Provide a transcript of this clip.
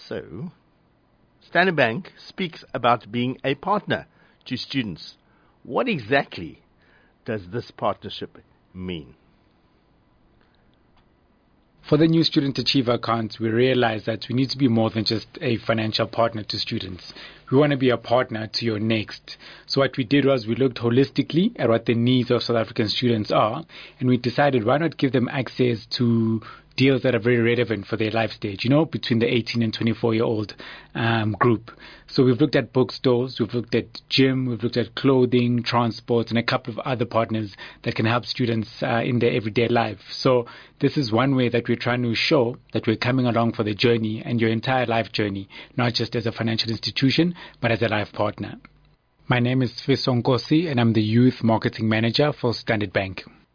So, Standard Bank speaks about being a partner to students. What exactly does this partnership mean? For the new Student Achiever account, we realize that we need to be more than just a financial partner to students. We want to be a partner to your next. So what we did was we looked holistically at what the needs of South African students are, and we decided why not give them access to deals that are very relevant for their life stage, between the 18 and 24-year-old group. So we've looked at bookstores, we've looked at gym, we've looked at clothing, transport, and a couple of other partners that can help students in their everyday life. So this is one way that we're trying to show that we're coming along for the journey and your entire life journey, not just as a financial institution, but as a life partner. My name is Fiso Nkosi, and I'm the Youth Marketing Manager for Standard Bank.